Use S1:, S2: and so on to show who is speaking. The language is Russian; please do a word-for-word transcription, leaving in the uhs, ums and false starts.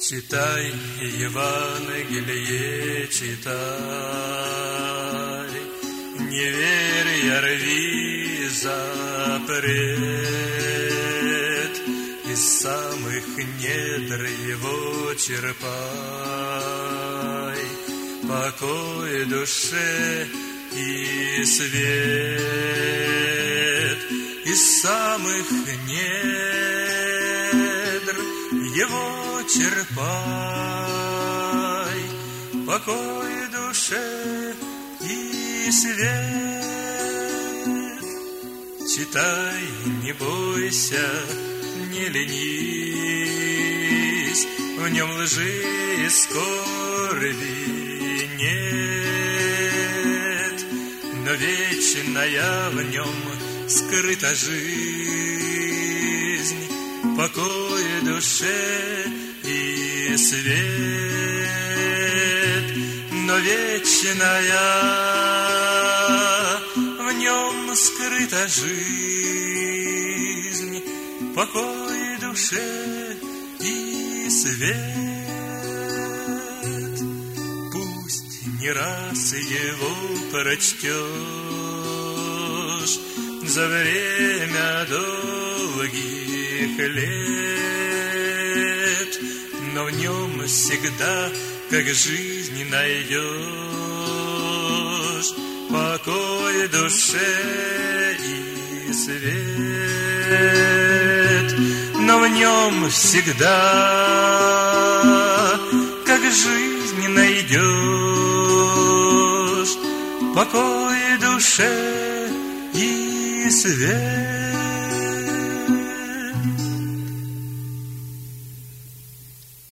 S1: Читай, Евангелие читай, неверия рви запрет, из самых недр его черпай, покой душе и свет, из самых недр его черпай, покой душе и свет. Читай, не бойся, не ленись, в нем лжи и скорби нет, но вечная в нем скрыта жизнь, покой душе и свет, но вечная в нем скрыта жизнь, покой душе и свет. Пусть не раз его прочтешь за время долгих лет, но в нем всегда, как жизнь, найдешь покой душе и свет, но в нем всегда, как жизнь, найдешь покой душе и свет.